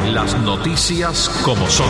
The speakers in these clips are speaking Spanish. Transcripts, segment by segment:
Las noticias como son.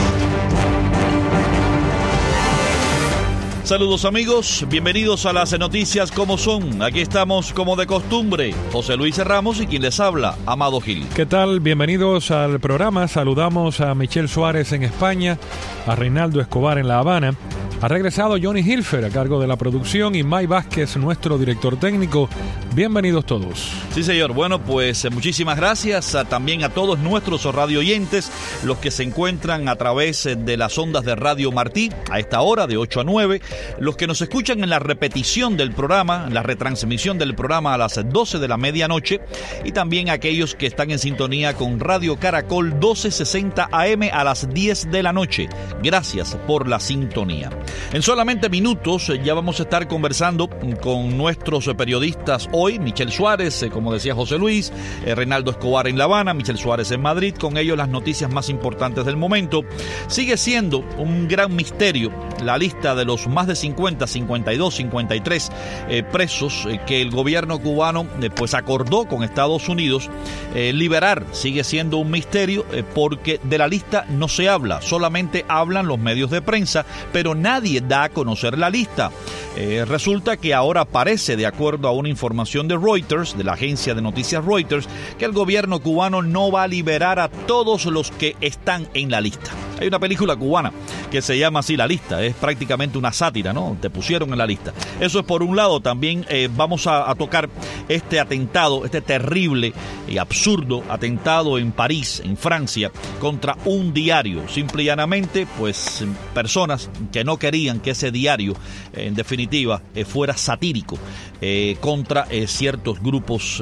Saludos amigos, bienvenidos a las noticias como son. Aquí estamos como de costumbre, José Luis Ramos y quien les habla, Amado Gil. ¿Qué tal? Bienvenidos al programa. Saludamos a Michelle Suárez en España, a Reinaldo Escobar en La Habana. Ha regresado Johnny Hilfer a cargo de la producción y Mike Vázquez, nuestro director técnico. Bienvenidos todos. Sí, señor. Bueno, pues muchísimas gracias también a todos nuestros radio oyentes, los que se encuentran a través de las ondas de Radio Martí a esta hora de 8 a 9, los que nos escuchan en la repetición del programa, en la retransmisión del programa a las 12 de la medianoche, y también aquellos que están en sintonía con Radio Caracol 1260 AM a las 10 de la noche. Gracias por la sintonía. En solamente minutos ya vamos a estar conversando con nuestros periodistas hoy, Michelle Suárez, como decía José Luis, Reinaldo Escobar en La Habana, Michelle Suárez en Madrid, con ellos las noticias más importantes del momento. Sigue siendo un gran misterio la lista de los más de 50, 52, 53 presos que el gobierno cubano pues acordó con Estados Unidos liberar. Sigue siendo un misterio porque de la lista no se habla, solamente hablan los medios de prensa, pero nadie da a conocer la lista. Resulta que ahora parece, de acuerdo a una información de Reuters, de la agencia de noticias Reuters, que el gobierno cubano no va a liberar a todos los que están en la lista. Hay una película cubana que se llama así La Lista, es prácticamente una sátira, ¿no? Te pusieron en la lista. Eso es por un lado. También vamos a tocar este atentado, este terrible y absurdo atentado en París, en Francia, contra un diario. Simple y llanamente, pues personas que no querían que ese diario, en definitiva, fuera satírico contra ciertos grupos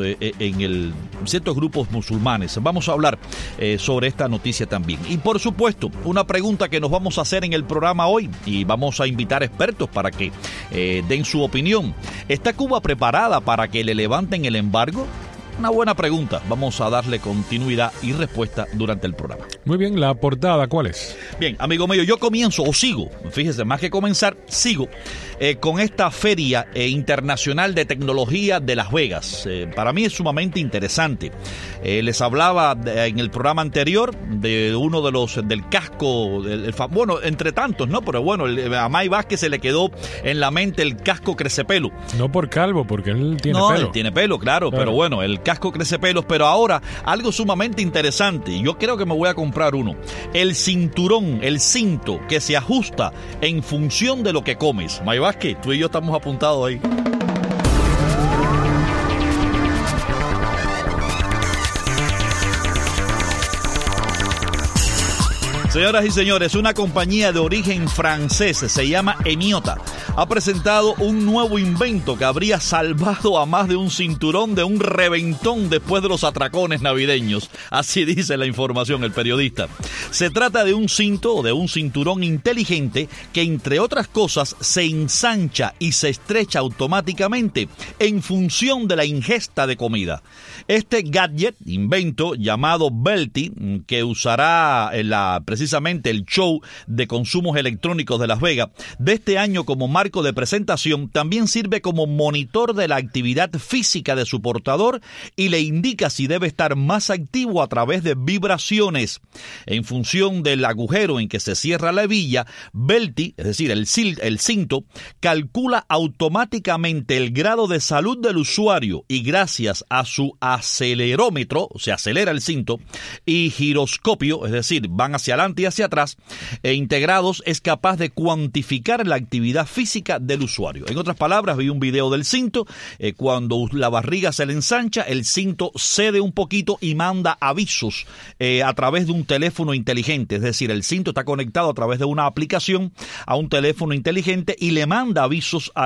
ciertos grupos musulmanes. Vamos a hablar sobre esta noticia también. Y por supuesto, una pregunta que nos vamos a hacer en el programa hoy, y vamos a invitar expertos para que den su opinión. ¿Está Cuba preparada para que le levanten el embargo? Una buena pregunta. Vamos a darle continuidad y respuesta durante el programa. Muy bien, ¿la portada cuál es? Bien, amigo mío, yo comienzo o sigo, fíjese, más que comenzar, sigo con esta Feria Internacional de Tecnología de Las Vegas. Para mí es sumamente interesante. Les hablaba en el programa anterior de uno de los del casco, bueno, entre tantos, ¿no? Pero bueno, a Mike Vázquez se le quedó en la mente el casco crecepelo. No por calvo, porque él tiene pelo. No, él tiene pelo, claro, pero bueno, el casco crecepelos. Pero ahora, algo sumamente interesante, yo creo que me voy a comprar uno. El cinturón, el cinto que se ajusta en función de lo que comes. Mike Vázquez, tú y yo estamos apuntados ahí. Señoras y señores, una compañía de origen francés, se llama Eniota, ha presentado un nuevo invento que habría salvado a más de un cinturón de un reventón después de los atracones navideños. Así dice la información, el periodista. Se trata de un cinto o de un cinturón inteligente que, entre otras cosas, se ensancha y se estrecha automáticamente en función de la ingesta de comida. Este gadget, invento llamado Belty, que usará precisamente el show de consumos electrónicos de Las Vegas de este año como marco de presentación, también sirve como monitor de la actividad física de su portador y le indica si debe estar más activo a través de vibraciones. En función del agujero en que se cierra la hebilla, Belty, es decir, el cinto, calcula automáticamente el grado de salud del usuario y gracias a su acelerómetro, se acelera el cinto, y giroscopio, es decir, van hacia adelante y hacia atrás, integrados, es capaz de cuantificar la actividad física del usuario. En otras palabras, vi un video del cinto, cuando la barriga se le ensancha, el cinto cede un poquito y manda avisos a través de un teléfono inteligente, es decir, el cinto está conectado a través de una aplicación a un teléfono inteligente y le manda avisos a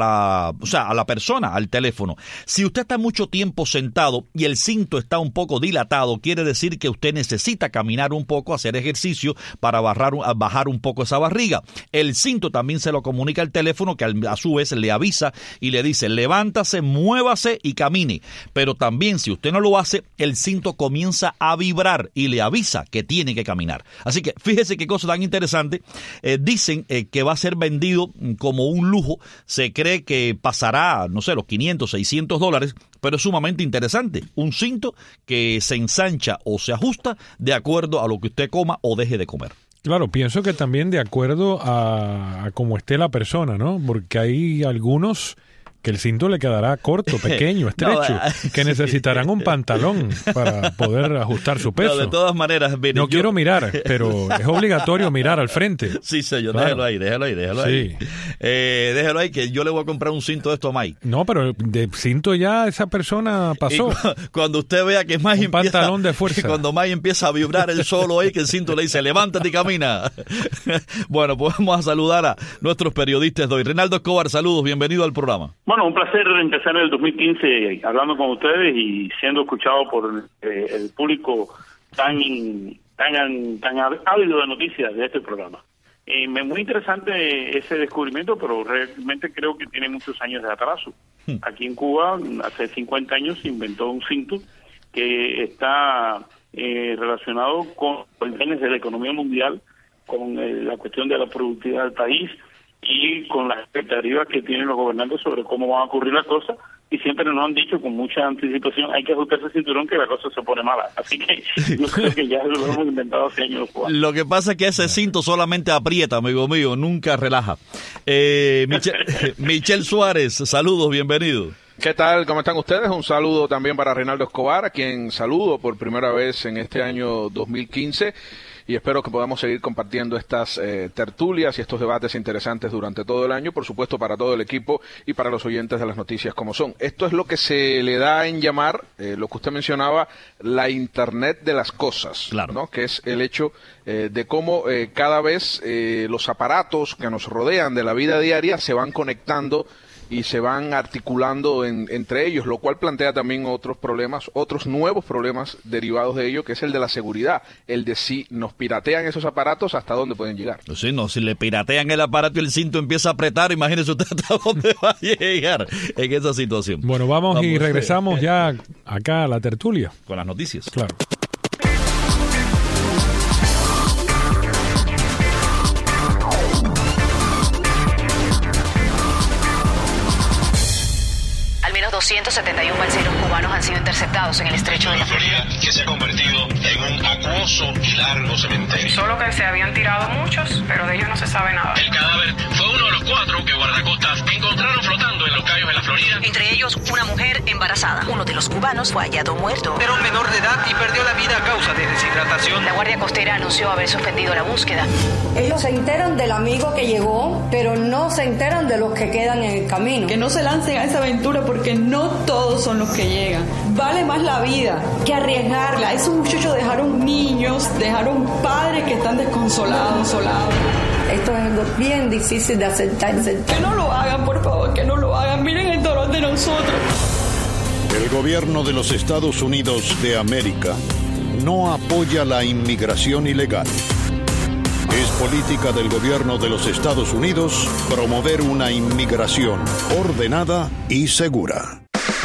la persona, al teléfono. Si usted está mucho tiempo sentado y el cinto está un poco dilatado, quiere decir que usted necesita caminar un poco, hacer ejercicio para bajar un poco esa barriga. El cinto también se lo comunica al teléfono, que a su vez le avisa y le dice: levántase, muévase y camine. Pero también, si usted no lo hace, el cinto comienza a vibrar y le avisa que tiene que caminar. Así que fíjese qué cosa tan interesante. Dicen que va a ser vendido como un lujo. Se cree que pasará, no sé, los $500, $600, pero es sumamente interesante. Un cinto que se ensancha o se ajusta de acuerdo a lo que usted coma o deje de comer. Claro, pienso que también de acuerdo a cómo esté la persona, ¿no? Porque hay algunos que el cinto le quedará corto, pequeño, estrecho, que necesitarán un pantalón para poder ajustar su peso. No, de todas maneras, mire, no quiero mirar, pero es obligatorio mirar al frente. Sí, señor, claro. déjalo ahí. Sí. Déjalo ahí, que yo le voy a comprar un cinto de esto a Mike. No, pero de cinto ya esa persona pasó. Cuando usted vea que Mike empieza... pantalón de fuerza. Que cuando Mike empieza a vibrar el solo ahí, que el cinto le dice, levántate y camina. Bueno, pues vamos a saludar a nuestros periodistas de hoy. Reinaldo Escobar, saludos, bienvenido al programa. Bueno, un placer empezar en el 2015 hablando con ustedes y siendo escuchado por el público tan ávido de noticias de este programa. Muy interesante ese descubrimiento, pero realmente creo que tiene muchos años de atraso. Aquí en Cuba, hace 50 años, se inventó un cinto que está relacionado con los bienes de la economía mundial, con la cuestión de la productividad del país, y con las expectativas que tienen los gobernantes sobre cómo van a ocurrir las cosas, y siempre nos han dicho con mucha anticipación, hay que ajustarse el cinturón que la cosa se pone mala. Así que yo creo que ya lo hemos inventado hace años. Lo que pasa es que ese cinto solamente aprieta, amigo mío, nunca relaja. Michel Suárez, saludos, bienvenido. ¿Qué tal? ¿Cómo están ustedes? Un saludo también para Reinaldo Escobar, a quien saludo por primera vez en este año 2015. Y espero que podamos seguir compartiendo estas tertulias y estos debates interesantes durante todo el año, por supuesto para todo el equipo y para los oyentes de las noticias como son. Esto es lo que se le da en llamar, lo que usted mencionaba, la Internet de las cosas, claro, ¿no? Que es el hecho de cómo cada vez los aparatos que nos rodean de la vida diaria se van conectando y se van articulando entre ellos, lo cual plantea también otros problemas, otros nuevos problemas derivados de ello, que es el de la seguridad, el de si nos piratean esos aparatos, hasta dónde pueden llegar. Sí, no, si le piratean el aparato y el cinto empieza a apretar, imagínese usted hasta dónde va a llegar en esa situación. Bueno, vamos y regresamos ya acá a la tertulia. Con las noticias. Claro. Al menos 271 balseros cubanos han sido interceptados en el estrecho de la Florida, que se ha convertido en un acuoso y largo cementerio. Solo que se habían tirado muchos, pero de ellos no se sabe nada. El cadáver fue uno de los 4 que guardacostas encontraron flotando en los cayos de la Florida. Entre ellos, una mujer embarazada. Uno de los cubanos fue hallado muerto. Era un menor de edad y perdió la vida a causa de deshidratación. La Guardia Costera anunció haber suspendido la búsqueda. Ellos se enteran del amigo que llegó, pero no se enteran de los que quedan en el camino. Que no se lancen a esa aventura porque no todos son los que llegan. Vale más la vida que arriesgarla. Esos muchachos dejaron niños, dejaron padres que están desconsolados, solados. Esto es algo bien difícil de aceptar. Que no lo hagan, por favor, que no lo hagan. Miren el dolor de nosotros. El gobierno de los Estados Unidos de América no apoya la inmigración ilegal. Es política del gobierno de los Estados Unidos promover una inmigración ordenada y segura.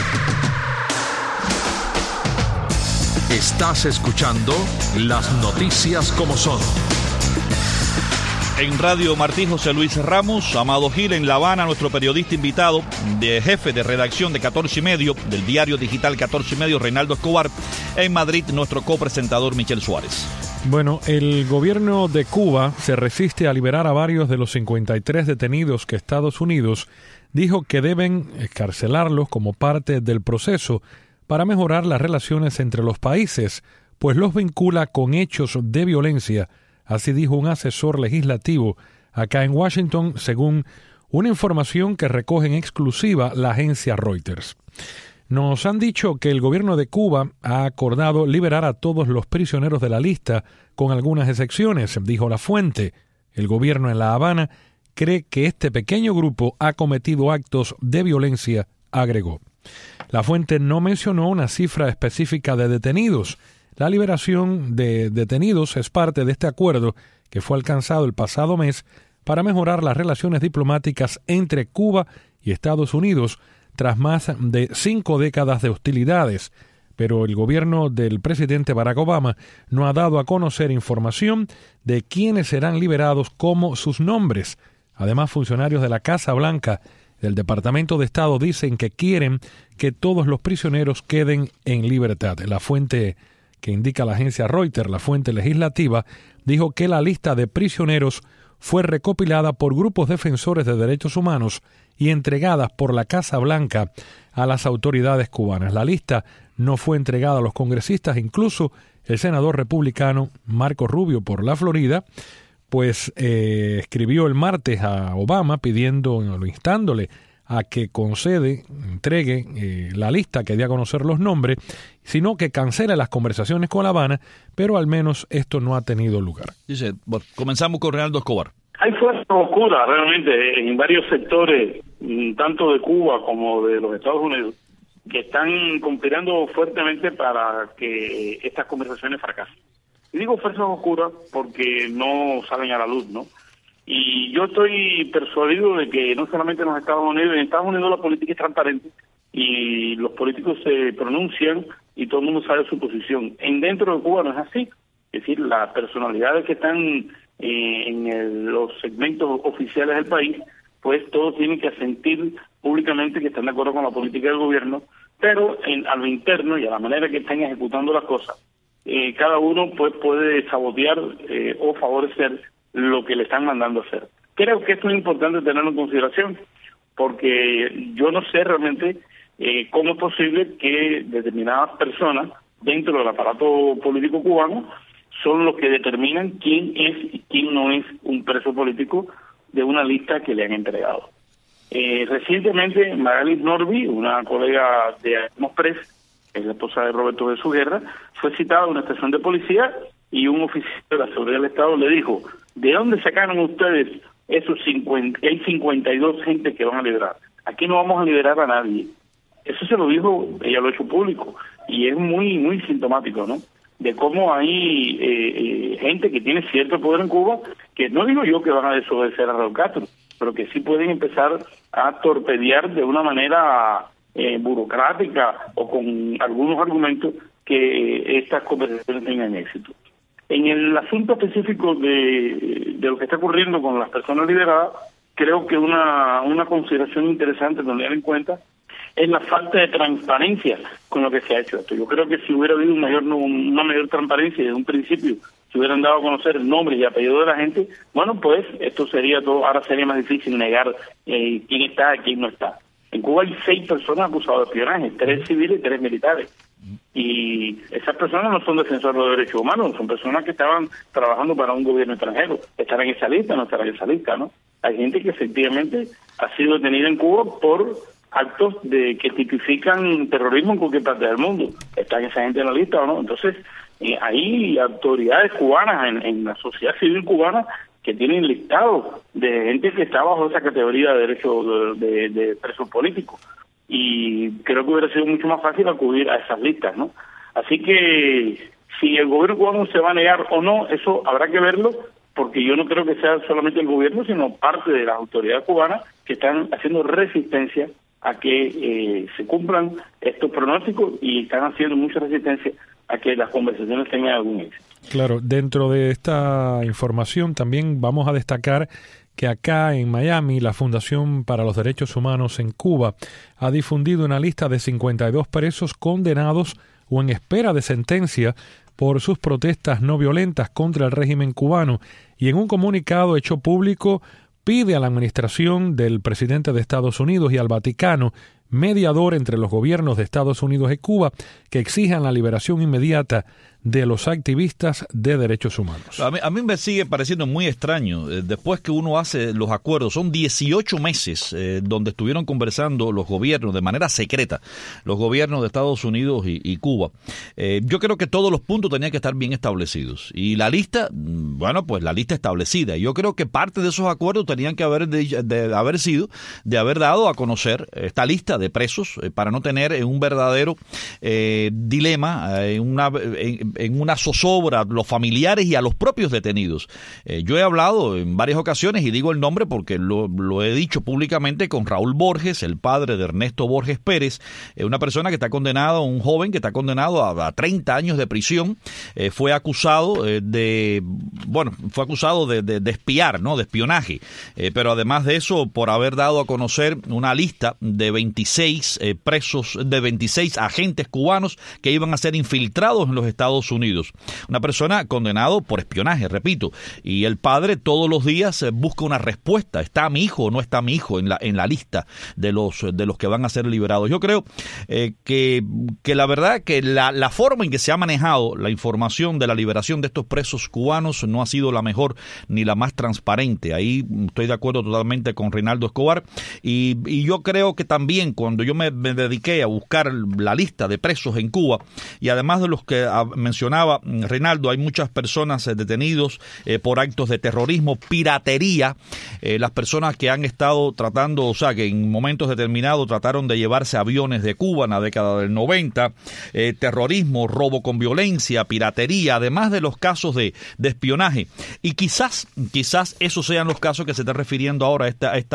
Estás escuchando Las Noticias como Son. En Radio Martí, José Luis Ramos, Amado Gil en La Habana, nuestro periodista invitado, de jefe de redacción de 14 y medio, del diario digital 14 y medio, Reinaldo Escobar. En Madrid, nuestro copresentador Michel Suárez. Bueno, el gobierno de Cuba se resiste a liberar a varios de los 53 detenidos que Estados Unidos dijo que deben excarcelarlos como parte del proceso para mejorar las relaciones entre los países, pues los vincula con hechos de violencia. Así dijo un asesor legislativo acá en Washington, según una información que recoge en exclusiva la agencia Reuters. Nos han dicho que el gobierno de Cuba ha acordado liberar a todos los prisioneros de la lista, con algunas excepciones, dijo la fuente. El gobierno en La Habana cree que este pequeño grupo ha cometido actos de violencia, agregó. La fuente no mencionó una cifra específica de detenidos. La liberación de detenidos es parte de este acuerdo que fue alcanzado el pasado mes para mejorar las relaciones diplomáticas entre Cuba y Estados Unidos tras más de 5 décadas de hostilidades. Pero el gobierno del presidente Barack Obama no ha dado a conocer información de quiénes serán liberados como sus nombres. Además, funcionarios de la Casa Blanca del Departamento de Estado dicen que quieren que todos los prisioneros queden en libertad. La fuente que indica la agencia Reuters, la fuente legislativa, dijo que la lista de prisioneros fue recopilada por grupos defensores de derechos humanos y entregadas por la Casa Blanca a las autoridades cubanas. La lista no fue entregada a los congresistas, incluso el senador republicano Marco Rubio por la Florida, pues escribió el martes a Obama instándole a que entregue la lista que dé a conocer los nombres, sino que cancele las conversaciones con La Habana, pero al menos esto no ha tenido lugar. Dice, bueno, comenzamos con Reinaldo Escobar. Hay fuerzas oscuras realmente en varios sectores, tanto de Cuba como de los Estados Unidos, que están conspirando fuertemente para que estas conversaciones fracasen. Y digo fuerzas oscuras porque no salen a la luz, ¿no? Y yo estoy persuadido de que no solamente en Estados Unidos la política es transparente y los políticos se pronuncian y todo el mundo sabe su posición. Dentro de Cuba no es así. Es decir, las personalidades que están en los segmentos oficiales del país, pues todos tienen que asentir públicamente que están de acuerdo con la política del gobierno, pero a lo interno y a la manera que están ejecutando las cosas, cada uno pues puede sabotear o favorecer lo que le están mandando a hacer. Creo que esto es importante tenerlo en consideración, porque yo no sé realmente cómo es posible que determinadas personas dentro del aparato político cubano son los que determinan quién es y quién no es un preso político de una lista que le han entregado. Recientemente, Magalis Norby, una colega de Atmos Press, es la esposa de Roberto Jesús Guerra, fue citada a una estación de policía y un oficial de la seguridad del Estado le dijo: ¿de dónde sacaron ustedes esos 50? Hay 52 gente que van a liberar. Aquí no vamos a liberar a nadie. Eso se lo dijo, ella lo ha hecho público, y es muy sintomático, ¿no? De cómo hay gente que tiene cierto poder en Cuba, que no digo yo que van a desobedecer a Raúl Castro, pero que sí pueden empezar a torpedear de una manera burocrática o con algunos argumentos que estas conversaciones tengan éxito. En el asunto específico de lo que está ocurriendo con las personas liberadas, creo que una consideración interesante a tener en cuenta es la falta de transparencia con lo que se ha hecho esto. Yo creo que si hubiera habido una mayor transparencia desde un principio, si hubieran dado a conocer el nombre y apellido de la gente, bueno, pues esto sería todo, ahora sería más difícil negar quién está y quién no está. En Cuba hay 6 personas acusadas de espionaje, 3 civiles y 3 militares. Y esas personas no son defensores de derechos humanos, son personas que estaban trabajando para un gobierno extranjero. ¿Estarán en esa lista o no estarán en esa lista, no? Hay gente que efectivamente ha sido detenida en Cuba por actos que tipifican terrorismo en cualquier parte del mundo. ¿Está esa gente en la lista o no? Entonces, hay autoridades cubanas en la sociedad civil cubana que tienen listados de gente que está bajo esa categoría de derechos de presos políticos. Y creo que hubiera sido mucho más fácil acudir a esas listas, ¿no? Así que si el gobierno cubano se va a negar o no, eso habrá que verlo, porque yo no creo que sea solamente el gobierno, sino parte de las autoridades cubanas que están haciendo resistencia a que se cumplan estos pronósticos y están haciendo mucha resistencia a que las conversaciones tengan algún éxito. Claro, dentro de esta información también vamos a destacar que acá en Miami la Fundación para los Derechos Humanos en Cuba ha difundido una lista de 52 presos condenados o en espera de sentencia por sus protestas no violentas contra el régimen cubano, y en un comunicado hecho público pide a la administración del presidente de Estados Unidos y al Vaticano, mediador entre los gobiernos de Estados Unidos y Cuba, que exijan la liberación inmediata de los activistas de derechos humanos. A mí me sigue pareciendo muy extraño. Después que uno hace los acuerdos, son 18 meses donde estuvieron conversando los gobiernos de manera secreta, los gobiernos de Estados Unidos y Cuba. Yo creo que todos los puntos tenían que estar bien establecidos. Y la lista, bueno, pues la lista establecida. Yo creo que parte de esos acuerdos tenían que haber sido de haber dado a conocer esta lista de presos para no tener un verdadero dilema, en una zozobra a los familiares y a los propios detenidos. Yo he hablado en varias ocasiones, y digo el nombre porque lo he dicho públicamente, con Raúl Borges, el padre de Ernesto Borges Pérez, una persona que está condenado, un joven que está condenado a 30 años de prisión. Fue acusado de espiar, ¿no? De espionaje, pero además de eso, por haber dado a conocer una lista de 26 presos, de 26 agentes cubanos que iban a ser infiltrados en los Estados Unidos. Una persona condenado por espionaje, repito, y el padre todos los días busca una respuesta. ¿Está mi hijo o no está mi hijo en la lista de los que van a ser liberados? Yo creo que la verdad que la forma en que se ha manejado la información de la liberación de estos presos cubanos no ha sido la mejor ni la más transparente. Ahí estoy de acuerdo totalmente con Reinaldo Escobar, y yo creo que también cuando yo me dediqué a buscar la lista de presos en Cuba, y además de los que mencionaba Reinaldo, hay muchas personas detenidos por actos de terrorismo, piratería, las personas que han estado tratando, o sea, que en momentos determinados trataron de llevarse aviones de Cuba en la década del 90, terrorismo, robo con violencia, piratería, además de los casos de espionaje. Y quizás esos sean los casos que se está refiriendo ahora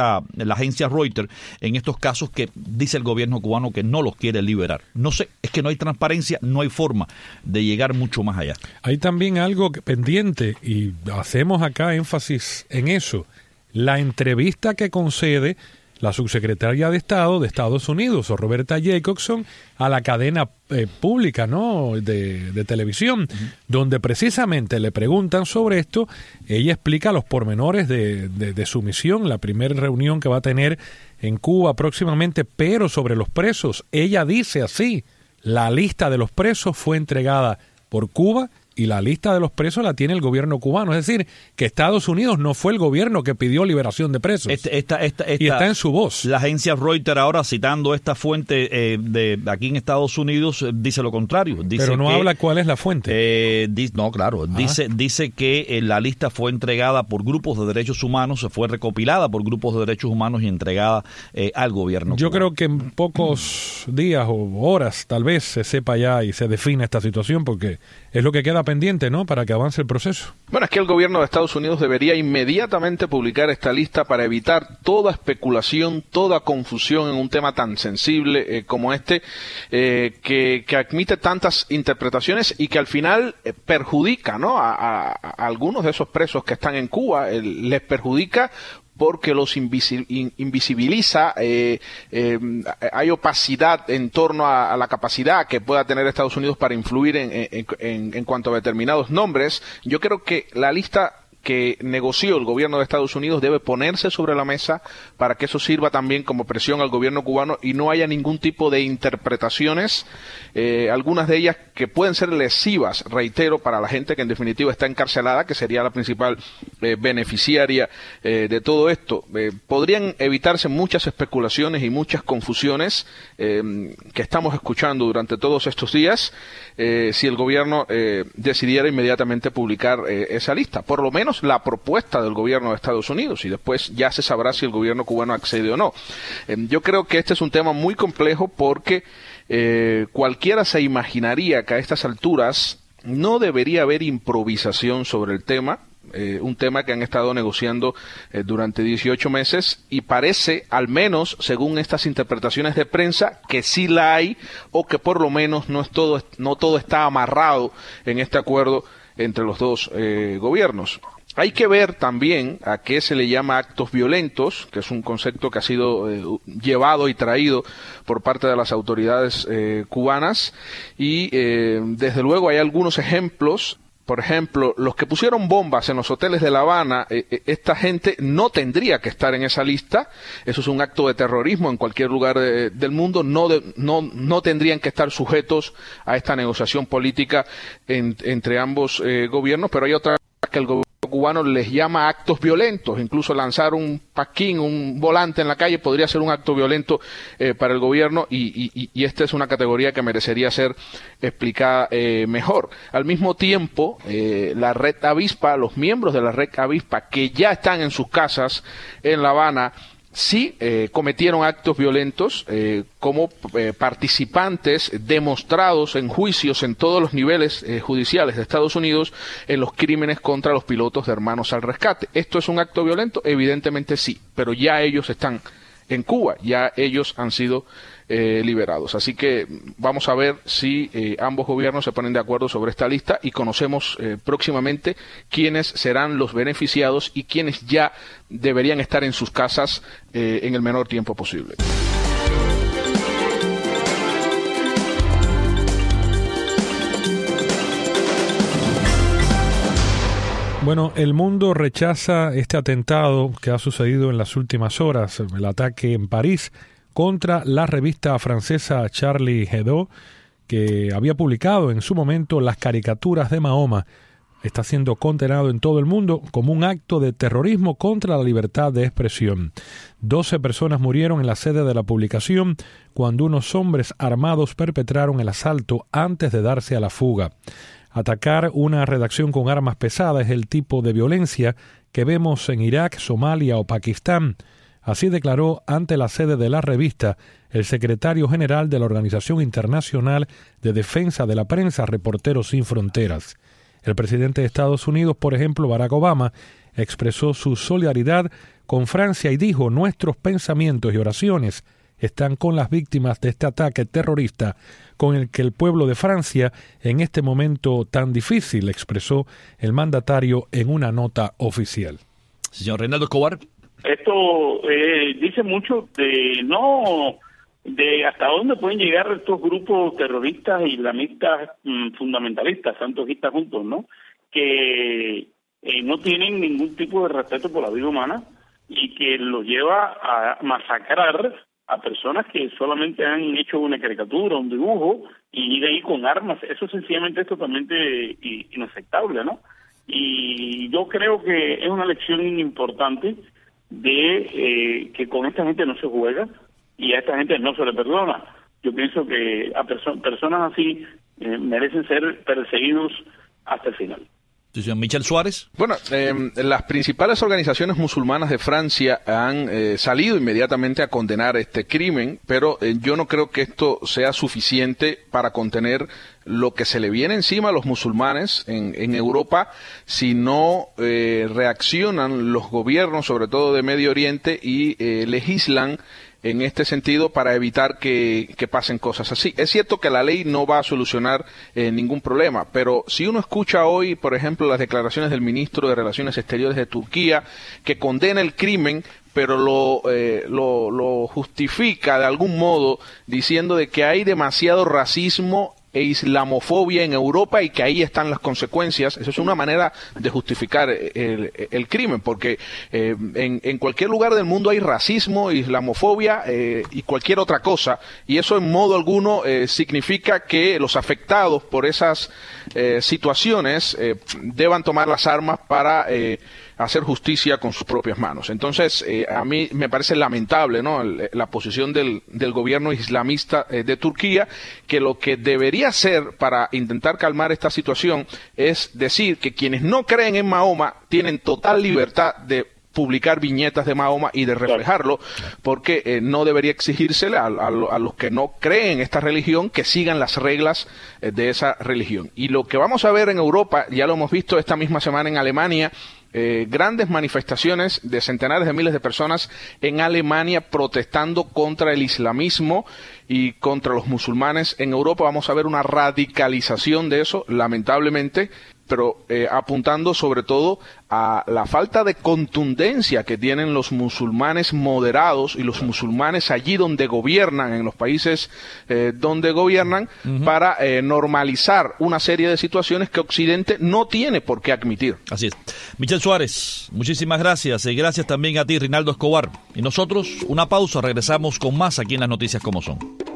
la agencia Reuters, en estos casos que dice el gobierno cubano que no los quiere liberar. No sé, es que no hay transparencia, no hay forma de llegar mucho más allá. Hay también algo pendiente, y hacemos acá énfasis en eso: la entrevista que concede la subsecretaria de Estado de Estados Unidos, Roberta Jacobson, a la cadena pública, ¿no?, de televisión, donde precisamente le preguntan sobre esto. Ella explica los pormenores de su misión, la primera reunión que va a tener en Cuba próximamente, pero sobre los presos. Ella dice así: la lista de los presos fue entregada por Cuba y la lista de los presos la tiene el gobierno cubano. Es decir, que Estados Unidos no fue el gobierno que pidió liberación de presos. Y está en su voz. La agencia Reuters, ahora citando esta fuente de aquí en Estados Unidos, dice lo contrario. Dice pero no habla cuál es la fuente. No, claro. Dice que la lista fue entregada por grupos de derechos humanos, fue recopilada por grupos de derechos humanos y entregada al gobierno Yo cubano. creo que en pocos días o horas tal vez se sepa ya y se define esta situación, porque es lo que queda pendiente, ¿no?, para que avance el proceso. Bueno, es que el gobierno de Estados Unidos debería inmediatamente publicar esta lista para evitar toda especulación, toda confusión en un tema tan sensible como este, que admite tantas interpretaciones y que al final perjudica, ¿no?, a algunos de esos presos que están en Cuba. Les perjudica porque los invisibiliza, hay opacidad en torno a la capacidad que pueda tener Estados Unidos para influir en cuanto a determinados nombres. Yo creo que la lista que negoció el gobierno de Estados Unidos debe ponerse sobre la mesa para que eso sirva también como presión al gobierno cubano y no haya ningún tipo de interpretaciones, algunas de ellas que pueden ser lesivas, reitero, para la gente que en definitiva está encarcelada, que sería la principal beneficiaria de todo esto. Podrían evitarse muchas especulaciones y muchas confusiones que estamos escuchando durante todos estos días si el gobierno decidiera inmediatamente publicar esa lista. Por lo menos la propuesta del gobierno de Estados Unidos, y después ya se sabrá si el gobierno cubano accede o no. Yo creo que este es un tema muy complejo porque cualquiera se imaginaría que a estas alturas no debería haber improvisación sobre el tema, un tema que han estado negociando durante 18 meses, y parece, al menos según estas interpretaciones de prensa, que sí la hay, o que por lo menos no todo está amarrado en este acuerdo entre los dos gobiernos. Hay que ver también a qué se le llama actos violentos, que es un concepto que ha sido llevado y traído por parte de las autoridades cubanas, y desde luego hay algunos ejemplos. Por ejemplo, los que pusieron bombas en los hoteles de La Habana, esta gente no tendría que estar en esa lista. Eso es un acto de terrorismo en cualquier lugar del mundo. No tendrían que estar sujetos a esta negociación política entre ambos gobiernos, pero hay otra que el gobierno cubano les llama actos violentos. Incluso lanzar un pasquín, un volante en la calle podría ser un acto violento para el gobierno, y esta es una categoría que merecería ser explicada mejor. Al mismo tiempo, la Red Avispa, los miembros de la Red Avispa que ya están en sus casas en La Habana, sí cometieron actos violentos como participantes demostrados en juicios en todos los niveles judiciales de Estados Unidos en los crímenes contra los pilotos de Hermanos al Rescate. ¿Esto es un acto violento? Evidentemente sí, pero ya ellos están en Cuba, ya ellos han sido liberados. Así que vamos a ver si ambos gobiernos se ponen de acuerdo sobre esta lista y conocemos próximamente quiénes serán los beneficiados y quiénes ya deberían estar en sus casas en el menor tiempo posible. Bueno, el mundo rechaza este atentado que ha sucedido en las últimas horas, el ataque en París contra la revista francesa Charlie Hebdo, que había publicado en su momento las caricaturas de Mahoma. Está siendo condenado en todo el mundo como un acto de terrorismo contra la libertad de expresión. 12 personas murieron en la sede de la publicación cuando unos hombres armados perpetraron el asalto antes de darse a la fuga. Atacar una redacción con armas pesadas es el tipo de violencia que vemos en Irak, Somalia o Pakistán. Así declaró ante la sede de la revista el secretario general de la Organización Internacional de Defensa de la Prensa, Reporteros Sin Fronteras. El presidente de Estados Unidos, por ejemplo, Barack Obama, expresó su solidaridad con Francia y dijo: nuestros pensamientos y oraciones están con las víctimas de este ataque terrorista con el que el pueblo de Francia en este momento tan difícil, expresó el mandatario en una nota oficial. Señor Reinaldo Escobar. Esto dice mucho de hasta dónde pueden llegar estos grupos terroristas islamistas fundamentalistas, santojistas juntos, ¿no? Que no tienen ningún tipo de respeto por la vida humana y que los lleva a masacrar a personas que solamente han hecho una caricatura, un dibujo, y ir ahí con armas. Eso sencillamente es totalmente inaceptable, ¿no? Y yo creo que es una lección importante de que con esta gente no se juega y a esta gente no se le perdona. Yo pienso que a personas así merecen ser perseguidos hasta el final. Señor Michel Suárez. Bueno, las principales organizaciones musulmanas de Francia han salido inmediatamente a condenar este crimen, pero yo no creo que esto sea suficiente para contener lo que se le viene encima a los musulmanes en Europa si no reaccionan los gobiernos, sobre todo de Medio Oriente, y legislan en este sentido para evitar que pasen cosas así. Es cierto que la ley no va a solucionar ningún problema, pero si uno escucha hoy, por ejemplo, las declaraciones del ministro de Relaciones Exteriores de Turquía, que condena el crimen, pero lo justifica de algún modo diciendo de que hay demasiado racismo e islamofobia en Europa y que ahí están las consecuencias. Eso es una manera de justificar el crimen, porque en cualquier lugar del mundo hay racismo, islamofobia y cualquier otra cosa, y eso en modo alguno significa que los afectados por esas situaciones deban tomar las armas para hacer justicia con sus propias manos. Entonces, a mí me parece lamentable, ¿no?, la posición del gobierno islamista de Turquía, que lo que debería hacer para intentar calmar esta situación es decir que quienes no creen en Mahoma tienen total libertad de publicar viñetas de Mahoma y de reflejarlo, porque no debería exigírsele a los que no creen en esta religión que sigan las reglas de esa religión. Y lo que vamos a ver en Europa, ya lo hemos visto esta misma semana en Alemania, grandes manifestaciones de centenares de miles de personas en Alemania protestando contra el islamismo y contra los musulmanes. En Europa vamos a ver una radicalización de eso, lamentablemente, pero apuntando sobre todo a la falta de contundencia que tienen los musulmanes moderados y los musulmanes allí donde gobiernan, en los países donde gobiernan, para normalizar una serie de situaciones que Occidente no tiene por qué admitir. Así es. Michel Suárez, muchísimas gracias. Y gracias también a ti, Reinaldo Escobar. Y nosotros, una pausa, regresamos con más aquí en Las Noticias Como Son.